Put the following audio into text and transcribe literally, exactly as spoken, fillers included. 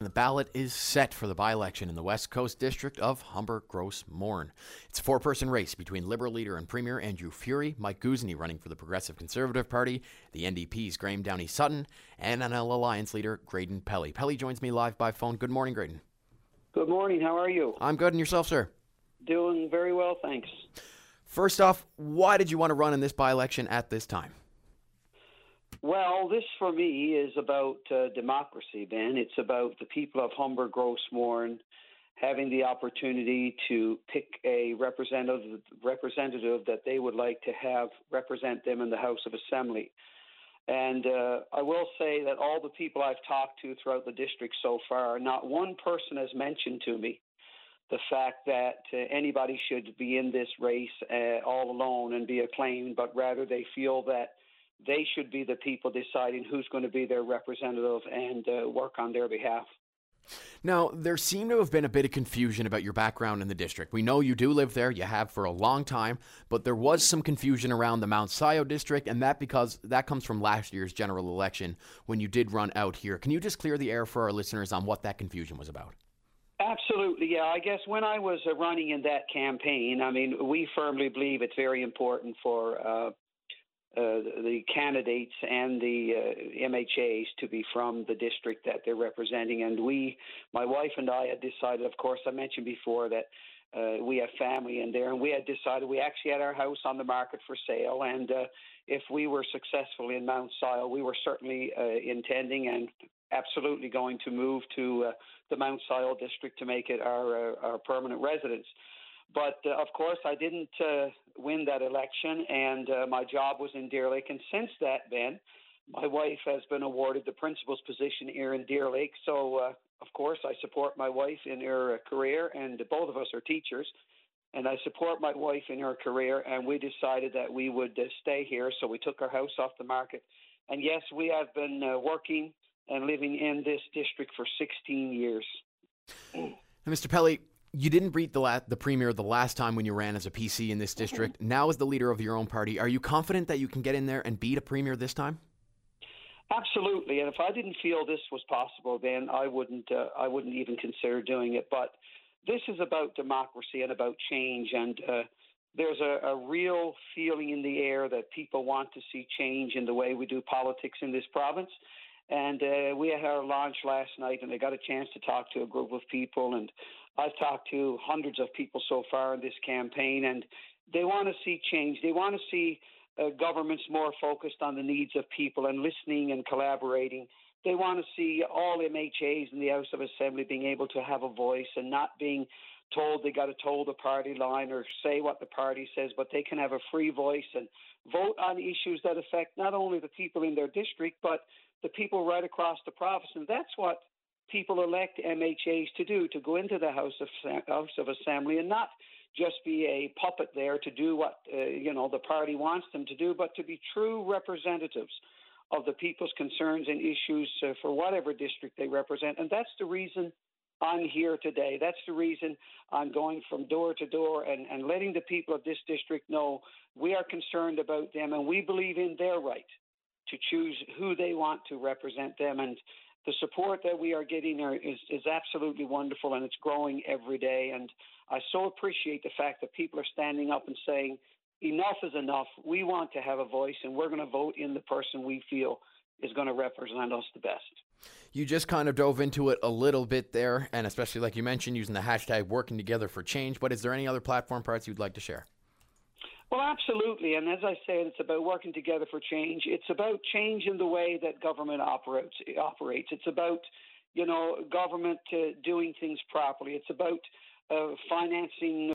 the ballot is set for the by-election in the West Coast District of Humber-Gross-Mourne. It's a four-person race between Liberal leader and Premier Andrew Furey, Mike Guzeny running for the Progressive Conservative Party, the N D P's Graham Downey-Sutton, and N L Alliance leader Graydon Pelley. Pelley joins me live by phone. Good morning, Graydon. Good morning. How are you? I'm good, and yourself, sir? Doing very well, thanks. First off, why did you want to run in this by-election at this time? Well, this for me is about uh, democracy, Ben. It's about the people of Humber-Gross-Mourne having the opportunity to pick a representative, representative that they would like to have represent them in the House of Assembly. And uh, I will say that all the people I've talked to throughout the district so far, not one person has mentioned to me the fact that uh, anybody should be in this race uh, all alone and be acclaimed, but rather they feel that they should be the people deciding who's going to be their representative and uh, work on their behalf. Now, there seemed to have been a bit of confusion about your background in the district. We know you do live there, you have for a long time, but there was some confusion around the Mount Sion district, and that because that comes from last year's general election when you did run out here. Can you just clear the air for our listeners on what that confusion was about? Absolutely, yeah. I guess when I was uh, running in that campaign, I mean, we firmly believe it's very important for uh, Uh, the candidates and the uh, M H As to be from the district that they're representing. And we, my wife and I had decided, of course, I mentioned before that uh, we have family in there, and we had decided we actually had our house on the market for sale. And uh, if we were successful in Mount Sion, we were certainly uh, intending and absolutely going to move to uh, the Mount Sion district to make it our, uh, our permanent residence. But, uh, of course, I didn't uh, win that election, and uh, my job was in Deer Lake. And since that, Ben, my wife has been awarded the principal's position here in Deer Lake. So, uh, of course, I support my wife in her uh, career, and both of us are teachers. And I support my wife in her career, and we decided that we would uh, stay here. So we took our house off the market. And, yes, we have been uh, working and living in this district for sixteen years. Mister Pelley, you didn't beat the, la- the premier the last time when you ran as a P C in this district. Mm-hmm. Now as the leader of your own party, are you confident that you can get in there and beat a premier this time? Absolutely. And if I didn't feel this was possible, then I wouldn't. Uh, I wouldn't even consider doing it. But this is about democracy and about change. And uh, there's a, a real feeling in the air that people want to see change in the way we do politics in this province. And uh, we had our launch last night, and I got a chance to talk to a group of people. And I've talked to hundreds of people so far in this campaign, and they want to see change. They want to see uh, governments more focused on the needs of people and listening and collaborating. They want to see all M H As in the House of Assembly being able to have a voice and not being told they got to toe the party line or say what the party says, but they can have a free voice and vote on issues that affect not only the people in their district, but the people right across the province. And that's what people elect M H As to do, to go into the House of House of Assembly and not just be a puppet there to do what uh, you know the party wants them to do, but to be true representatives of the people's concerns and issues uh, for whatever district they represent. And that's the reason I'm here today. That's the reason I'm going from door to door and, and letting the people of this district know we are concerned about them and we believe in their right to choose who they want to represent them. And the support that we are getting are, is, is absolutely wonderful, and it's growing every day. And I so appreciate the fact that people are standing up and saying, enough is enough. We want to have a voice, and we're going to vote in the person we feel is going to represent us the best. You just kind of dove into it a little bit there, and especially like you mentioned, using the hashtag working together for change. But is there any other platform parts you'd like to share? Well, absolutely. And as I said, it's about working together for change. It's about change in the way that government operates. operates. It's about, you know, government uh, doing things properly. It's about uh, financing